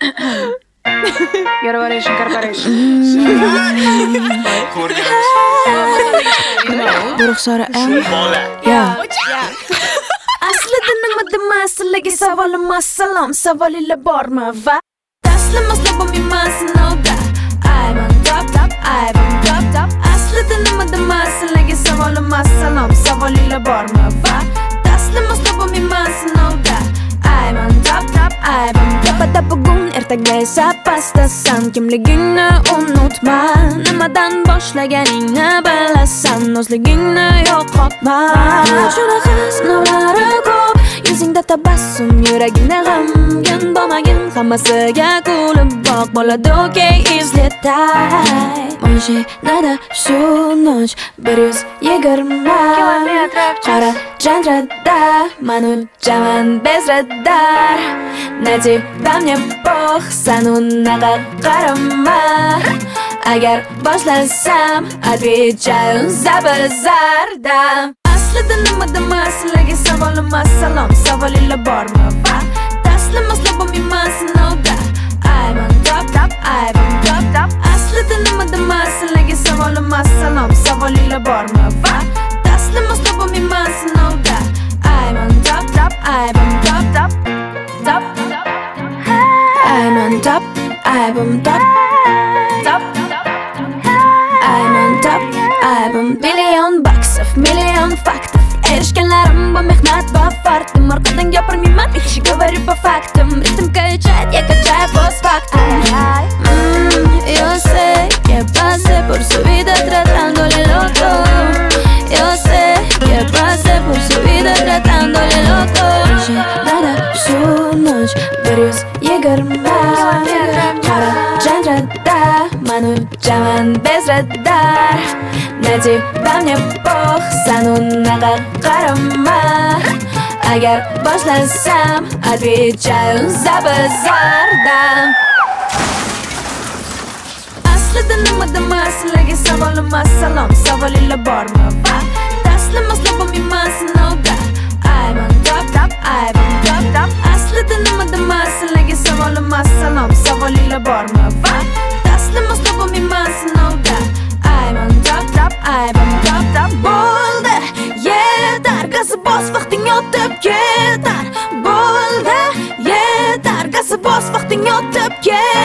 Corporation. Ruxsora M. Aslida nimada masalaga savolim assalom, savol bormi va taslimas labimman sinovda. I'm on top, I'm on top. Aslida nimada masalaga savolim assalom, savol bormi va taslimas labimman sinovda. I'm on top, I'm on top. Pada bugun ertaga esa pastasan, kimligingni unutma, nimadan boshlaganingni bilasan, o'zligingni yo'qotma. Shunaqa sinovlari ko'p, yuzingda tabassum, yuragingda g'amgin bo'lmagin, hammasiga kulib boq, bo'ladi okey, izleтай. Mashinada shu noch 120 qora janrada, man uchaman bez radar. Natibam мне san unaqa qarama. Agar boshlasam, отвечаю за bazarda. Aslida nimada masalaga savolim assalom, savol bormi va taslimas labimman sinovda. I'm on top, I'm on top. Aslida nimada masalaga savolim assalom, savol bormi va taslimas labimman sinovda. I'm on top, I'm on top. I'm on top, I'm on top. I'm on top, I'm on million baksov, million фактов. Erishganlarim bu mehnat va fardim, orqadan gapirmayman, bir kishi говорю по фактам. Ритм качает, я качаю постфактум. Yo sé que pasé por su vida tratándole loco. Yo sé que pasé por su vida tratándole loco. Nada, shu noch 120 qora janrada, man uchaman bez radar. Natibam мне san unaqa qarama. Agar boshlasam, отвечаю за bazarda. Aslida nimada masalaga savolim assalom, savol bormi va taslimas labimman sinovda. I'm on top, I'm on top. Aslida nimada masalaga savolim assalom, savol bormi va taslimas labimman sinovda. I'm on top, I'm on top. Bo'ldi, yetar, gazi bos, vaqting o'tib ketar. Bo'ldi, yetar, gazi bos, vaqting o'tib ketar.